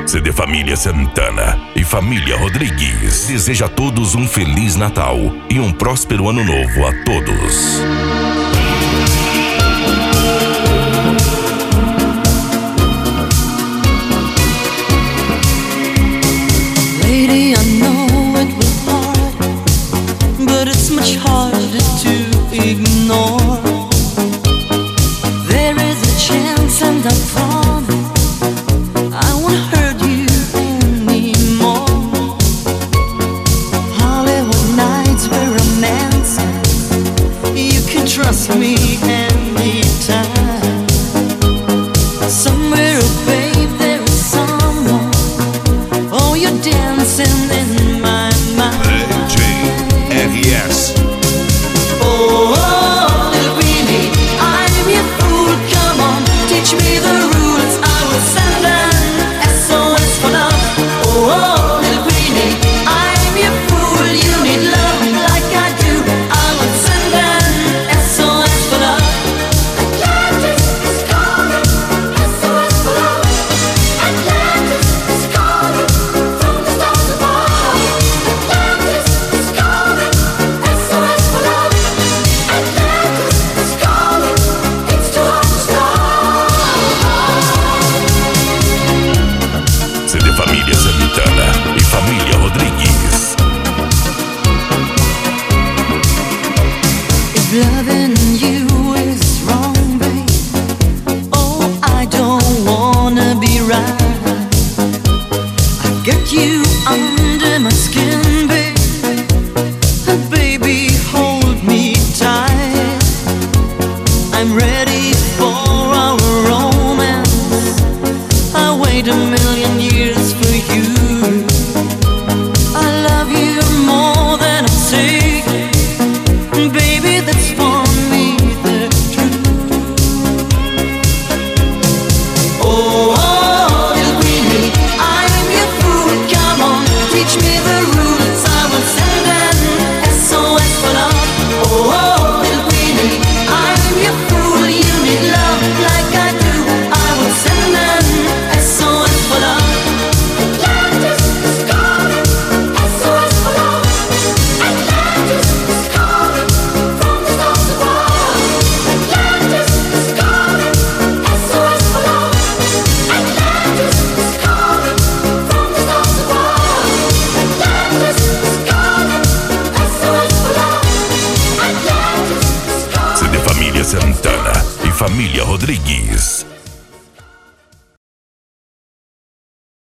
CD Família Santana e Família Rodrigues deseja a todos um Feliz Natal e um próspero Ano Novo a todos. Lady, I know it was hard, but it's much harder to ignore. There is a chance and I promise I won't hurt you anymore. Hollywood nights were romancing, you can trust me anytime. Somewhere, oh babe, there is someone. Oh, you're dancing in my mind. RS. Oh, oh, little Greenie, I'm your fool. Come on, teach me the rules. I will send an SOS for love. Oh, oh, little Greenie, I'm your fool. You need love like I do. I will send an SOS for love. Atlantis is calling, SOS for love. Atlantis is calling from the stars above. Atlantis is calling, SOS for love. Atlantis is calling, it's too hard to stop. CD Família Santana e Família Rodrigues. If loving you is wrong, babe, oh, I don't wanna be right. I get you under my skin, babe. Baby, hold me tight. I'm ready for our romance. I wait a million years for you. I love you more than I say. Baby, that's for me the truth. Oh, oh, little Greenie, I'm your fool. Come on, teach me the rules. I will send an SOS for love. Oh, oh, little Greenie, I'm your fool. You need love like I do. I will send an SOS for love. Atlantis is calling, SOS for love. Atlantis is calling from the stars above. Atlantis is calling, SOS for love. Atlantis is calling from the stars above. Atlantis is calling, SOS for love. Atlantis is calling. CD Família Santana e Família Rodrigues.